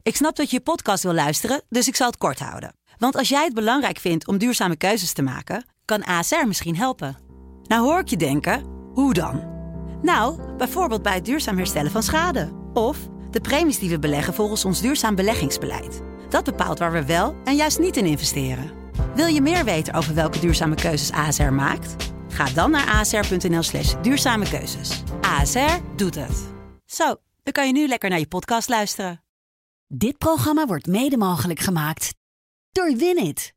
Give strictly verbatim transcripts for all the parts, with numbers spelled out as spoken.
Ik snap dat je je podcast wil luisteren, dus ik zal het kort houden. Want als jij het belangrijk vindt om duurzame keuzes te maken, kan A S R misschien helpen. Nou hoor ik je denken, hoe dan? Nou, bijvoorbeeld bij het duurzaam herstellen van schade. Of de premies die we beleggen volgens ons duurzaam beleggingsbeleid. Dat bepaalt waar we wel en juist niet in investeren. Wil je meer weten over welke duurzame keuzes A S R maakt? Ga dan naar asr.nl slash duurzame keuzes. A S R doet het. Zo, dan kan je nu lekker naar je podcast luisteren. Dit programma wordt mede mogelijk gemaakt door Winit.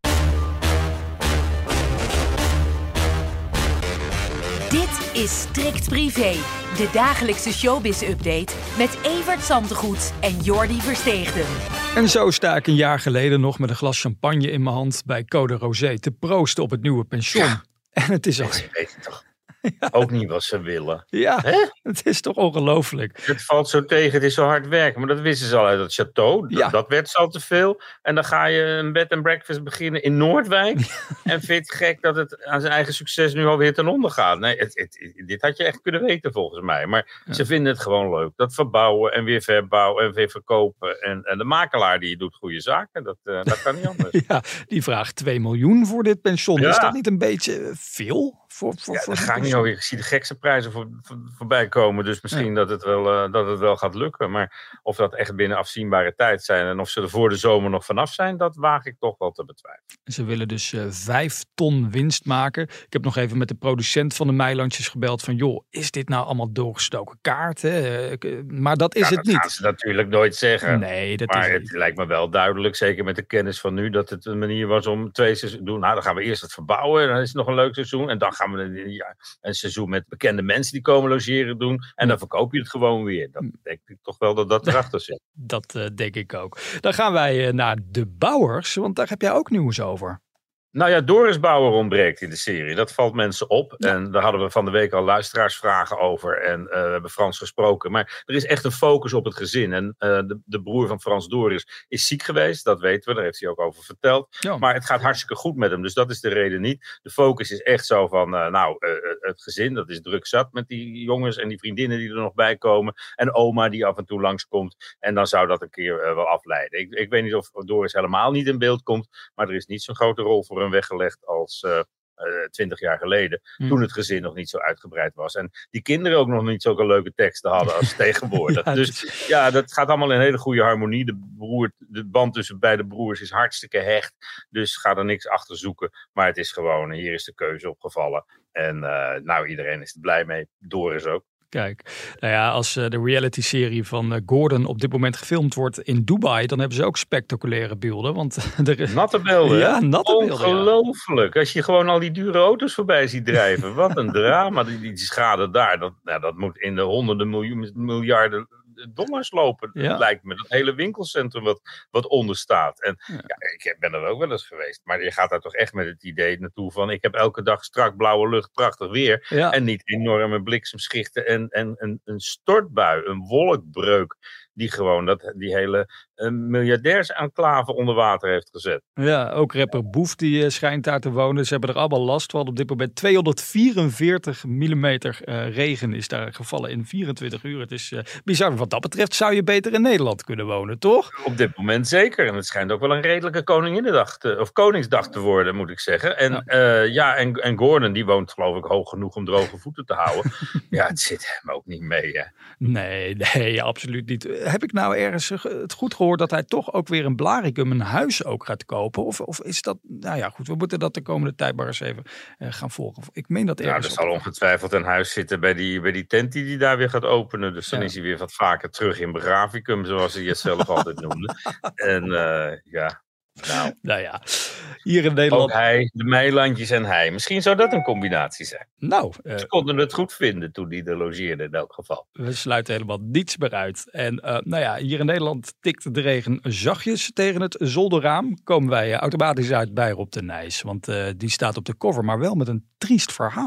Dit is Strikt Privé, de dagelijkse showbiz-update met Evert Zantegoed en Jordi Versteegden. En zo sta ik een jaar geleden nog met een glas champagne in mijn hand bij Code Rosé te proosten op het nieuwe pensioen. Ja. En het is al... Ze weten toch ja. ook niet wat ze willen. Ja, Hè? Het is toch ongelooflijk. Het valt zo tegen, het is zo hard werken. Maar dat wisten ze al uit het château. Ja. Dat werd ze al te veel. En dan ga je een bed and breakfast beginnen in Noordwijk. En vind je het gek dat het aan zijn eigen succes nu alweer ten onder gaat. Nee, het, het, dit had je echt kunnen weten volgens mij. Maar ja. Ze vinden het gewoon leuk. Dat verbouwen en weer verbouwen en weer verkopen. En, en de makelaar die doet goede zaken. Dat, uh, dat kan niet anders. Ja, die vraagt twee miljoen voor dit pensioen. Ja. Is dat niet een beetje veel? Voor, voor, ja, voor dat ga ik niet over. Ik zie de gekste prijzen voor, voor, voorbij komen. Dus misschien ja. dat, het wel, uh, dat het wel gaat lukken. Maar of dat echt binnen afzienbare tijd zijn. En of ze er voor de zomer nog vanaf zijn. Dat waag ik toch wel te betwijfelen. Ze willen dus uh, vijf ton winst maken. Ik heb nog even met de producent van de Meilandjes gebeld. Van joh, is dit nou allemaal doorgestoken kaart? Hè? Uh, maar dat is ja, het dat niet. Dat gaan ze natuurlijk nooit zeggen. Nee, dat maar is het niet. lijkt me wel duidelijk. Zeker met de kennis van nu. Dat het een manier was om twee seizoenen te doen. Nou, dan gaan we eerst het verbouwen. En dan is het nog een leuk seizoen. En dan gaan we... Ja, een seizoen met bekende mensen die komen logeren doen. En dan verkoop je het gewoon weer. Dat denk ik toch wel dat dat erachter zit. Dat uh, denk ik ook. Dan gaan wij uh, naar de Bouwers. Want daar heb jij ook nieuws over. Nou ja, Doris Bouwer ontbreekt in de serie. Dat valt mensen op. Ja. En daar hadden we van de week al luisteraarsvragen over. En uh, we hebben Frans gesproken. Maar er is echt een focus op het gezin. En uh, de, de broer van Frans Doris is ziek geweest. Dat weten we. Daar heeft hij ook over verteld. Ja. Maar het gaat hartstikke goed met hem. Dus dat is de reden niet. De focus is echt zo van... Uh, nou, uh, het gezin, dat is druk zat met die jongens en die vriendinnen die er nog bij komen. En oma die af en toe langskomt. En dan zou dat een keer uh, wel afleiden. Ik, ik weet niet of Doris helemaal niet in beeld komt. Maar er is niet zo'n grote rol voor hem weggelegd als twintig uh, jaar geleden. Hmm. Toen het gezin nog niet zo uitgebreid was. En die kinderen ook nog niet zulke leuke teksten hadden als tegenwoordig. ja, dus is... ja, dat gaat allemaal in hele goede harmonie. De, broer, de band tussen beide broers is hartstikke hecht. Dus ga er niks achter zoeken. Maar het is gewoon, hier is de keuze opgevallen. En uh, nou, iedereen is er blij mee. Doris ook. Kijk, nou ja, als uh, de reality-serie van uh, Gordon op dit moment gefilmd wordt in Dubai, dan hebben ze ook spectaculaire beelden. Want er is... Natte beelden, ja, natte ongelooflijk. beelden. Ongelooflijk. Ja. Als je gewoon al die dure auto's voorbij ziet drijven. Wat een drama. Die, die schade daar, dat, nou, dat moet in de honderden miljoen, miljarden dollars lopen. Ja. Het lijkt me dat hele winkelcentrum wat, wat onder staat. En ja. Ja, ik ben er ook wel eens geweest. Maar je gaat daar toch echt met het idee naartoe van... ik heb elke dag strak blauwe lucht, prachtig weer. Ja. En niet enorme bliksemschichten en, en, en een stortbui, een wolkbreuk... die gewoon dat, die hele uh, miljardairs-enclave onder water heeft gezet. Ja, ook rapper Boef die uh, schijnt daar te wonen. Ze hebben er allemaal last van. Op dit moment tweehonderdvierenveertig millimeter uh, regen is daar gevallen in vierentwintig uur. Het is uh, bizar. Wat dat betreft zou je beter in Nederland kunnen wonen, toch? Op dit moment zeker. En het schijnt ook wel een redelijke Koninginnedag te, of Koningsdag te worden, moet ik zeggen. En ja, uh, ja en, en Gordon, die woont geloof ik hoog genoeg om droge voeten te houden. Ja, het zit hem ook niet mee, hè. Nee, nee, absoluut niet. Heb ik nou ergens het goed gehoord dat hij toch ook weer in Blaricum een huis ook gaat kopen? Of, of is dat, nou ja goed, we moeten dat de komende tijd maar eens even uh, gaan volgen. Ik meen dat ergens. Ja, er zal ongetwijfeld een huis zitten bij die, bij die tent die hij daar weer gaat openen. Dus dan ja. is hij weer wat vaker terug in Bravicum, zoals hij het zelf altijd noemde. En uh, ja... Nou, nou ja, hier in Nederland... Ook hij, de Meilandjes en hij. Misschien zou dat een combinatie zijn. Nou, uh, ze konden het goed vinden toen die er logeerde in elk geval. We sluiten helemaal niets meer uit. En uh, nou ja, hier in Nederland tikt de regen zachtjes tegen het zolderraam. Komen wij uh, automatisch uit bij Rob de Nijs. Want uh, die staat op de cover, maar wel met een triest verhaal.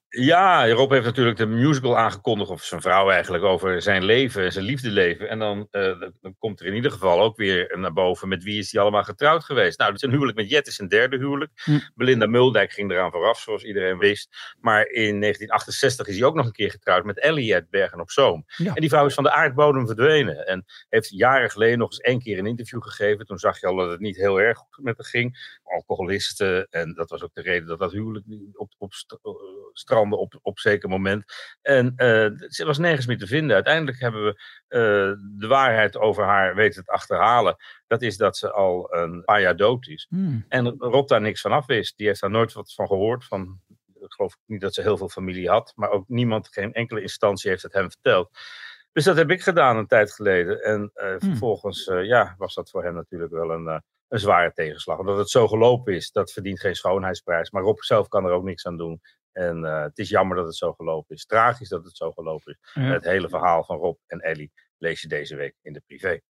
Ja, Rob heeft natuurlijk de musical aangekondigd, of zijn vrouw eigenlijk, over zijn leven, zijn liefdeleven. En dan, uh, dan komt er in ieder geval ook weer naar boven met wie is hij allemaal getrouwd geweest. Nou, zijn huwelijk met Jet is zijn derde huwelijk. Hm. Belinda Muldijk ging eraan vooraf, zoals iedereen wist. Maar in negentien achtenzestig is hij ook nog een keer getrouwd met Ellie uit Bergen op Zoom. Ja. En die vrouw is van de aardbodem verdwenen. En heeft jaren geleden nog eens één keer een interview gegeven. Toen zag je al dat het niet heel erg goed met haar ging. Alcoholisten. En dat was ook de reden dat dat huwelijk op, op strand Op, op zeker moment. En uh, ze was nergens meer te vinden. Uiteindelijk hebben we uh, de waarheid over haar weten te achterhalen. Dat is dat ze al een paar jaar dood is. Hmm. En Rob daar niks van af wist. Die heeft daar nooit wat van gehoord. Van, ik geloof niet dat ze heel veel familie had. Maar ook niemand, geen enkele instantie heeft het hem verteld. Dus dat heb ik gedaan een tijd geleden. En uh, hmm. vervolgens uh, ja, was dat voor hem natuurlijk wel een... Uh, Een zware tegenslag. Omdat het zo gelopen is, dat verdient geen schoonheidsprijs. Maar Rob zelf kan er ook niks aan doen. En uh, het is jammer dat het zo gelopen is. Tragisch dat het zo gelopen is. Ja. Het hele verhaal van Rob en Ellie lees je deze week in de privé.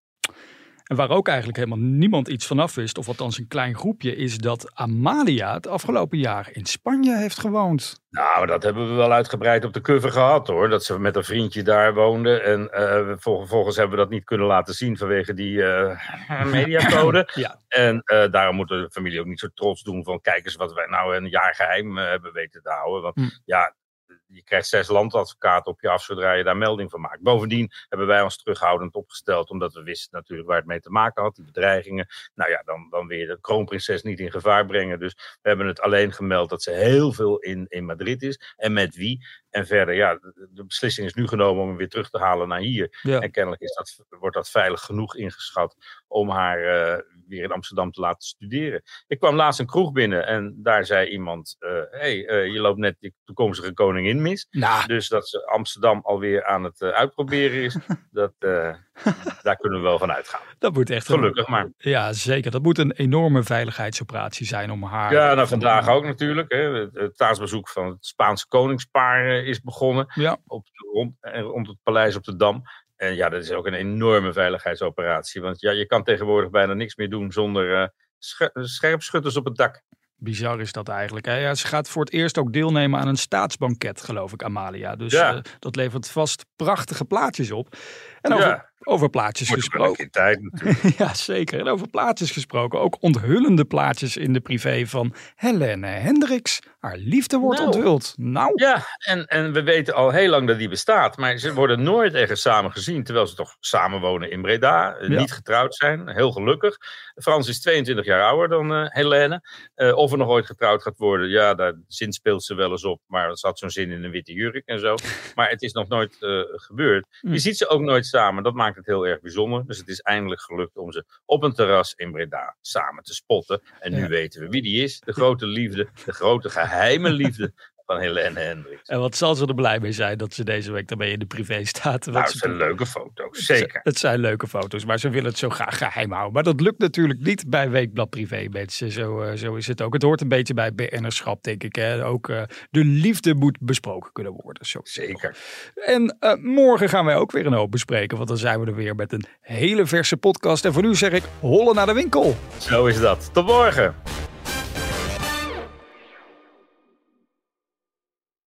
En waar ook eigenlijk helemaal niemand iets vanaf wist, of althans een klein groepje, is dat Amalia het afgelopen jaar in Spanje heeft gewoond. Nou, dat hebben we wel uitgebreid op de cover gehad hoor. Dat ze met een vriendje daar woonde. En uh, vervolgens hebben we dat niet kunnen laten zien vanwege die uh, mediacode. Ja. En uh, daarom moet de familie ook niet zo trots doen van kijk eens wat wij nou een jaar geheim uh, hebben weten te houden. Want hm. ja... Je krijgt zes landadvocaten op je af zodra je daar melding van maakt. Bovendien hebben wij ons terughoudend opgesteld. Omdat we wisten natuurlijk waar het mee te maken had. Die bedreigingen. Nou ja, dan, dan weer de kroonprinses niet in gevaar brengen. Dus we hebben het alleen gemeld dat ze heel veel in, in Madrid is. En met wie. En verder, ja, de, de beslissing is nu genomen om hem weer terug te halen naar hier. Ja. En kennelijk is dat, wordt dat veilig genoeg ingeschat om haar uh, weer in Amsterdam te laten studeren. Ik kwam laatst een kroeg binnen en daar zei iemand... Hé, uh, hey, uh, je loopt net die toekomstige koningin mis. Nou. Dus dat ze Amsterdam alweer aan het uh, uitproberen is, dat, uh, daar kunnen we wel van uitgaan. Dat moet echt gelukkig, een, maar... Ja, zeker. Dat moet een enorme veiligheidsoperatie zijn om haar... Ja, nou vandaag ook natuurlijk. Hè. Het, het staatsbezoek van het Spaanse koningspaar uh, is begonnen. Ja. Op, rond, rond het paleis op de Dam. En ja, dat is ook een enorme veiligheidsoperatie. Want ja, je kan tegenwoordig bijna niks meer doen zonder uh, scher- scherpschutters op het dak. Bizar is dat eigenlijk. Hè? Ja, ze gaat voor het eerst ook deelnemen aan een staatsbanket, geloof ik, Amalia. Dus ja. uh, dat levert vast prachtige plaatjes op. En over, ja. over plaatjes Wordt gesproken. In tijd, natuurlijk. Ja, zeker. En over plaatjes gesproken. Ook onthullende plaatjes in de privé van Helene Hendricks. Haar liefde wordt nou. onthuld. Nou. Ja, en, en we weten al heel lang dat die bestaat. Maar ze worden nooit ergens samen gezien. Terwijl ze toch samenwonen in Breda. Ja. Niet getrouwd zijn. Heel gelukkig. Frans is tweeëntwintig jaar ouder dan uh, Helene. Uh, of er nog ooit getrouwd gaat worden. Ja, daar zin speelt ze wel eens op. Maar ze had zo'n zin in een witte jurk en zo. Maar het is nog nooit uh, gebeurd. Hm. Je ziet ze ook nooit samen. Dat maakt het heel erg bijzonder. Dus het is eindelijk gelukt om ze op een terras in Breda samen te spotten. En nu ja. weten we wie die is. De grote liefde. De grote geheime liefde van Helene Hendricks. En wat zal ze er blij mee zijn dat ze deze week daarmee in de privé staat. Nou, het zijn leuke foto's, zeker. Het zijn leuke foto's, maar ze willen het zo graag geheim houden. Maar dat lukt natuurlijk niet bij Weekblad Privé, mensen. Zo, uh, zo is het ook. Het hoort een beetje bij B N'erschap, denk ik. Hè? Ook uh, de liefde moet besproken kunnen worden. Zo. Zeker. En uh, morgen gaan wij ook weer een hoop bespreken, want dan zijn we er weer met een hele verse podcast. En voor nu zeg ik, hollen naar de winkel. Zo is dat. Tot morgen.